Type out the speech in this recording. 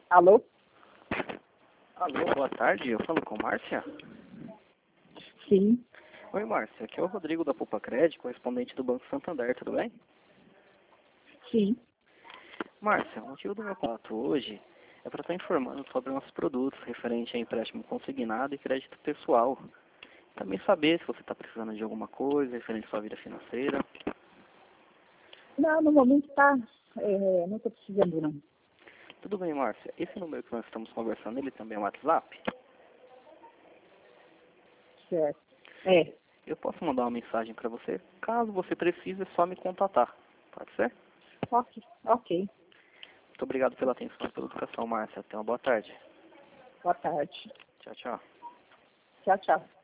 Alô? Alô, boa tarde. Eu falo com Márcia? Sim, Oi, Márcia. Aqui é o Rodrigo da Poupa Crédito, correspondente do Banco Santander, tudo bem? sim. Márcia, o motivo do meu contato hoje é para estar informando sobre nossos produtos referente a empréstimo consignado e crédito pessoal. Também saber se você está precisando de alguma coisa referente à sua vida financeira. Não, no momento tá. Não estou precisando, não. Tudo bem, Márcia. Esse número que nós estamos conversando, ele também é um WhatsApp? Certo. É, Eu posso mandar uma mensagem para você? Caso você precise, é só me contatar. Pode ser? ok. Muito obrigado pela atenção e pela educação, Márcia. Tenha uma boa tarde. Boa tarde. Tchau, tchau. Tchau, tchau.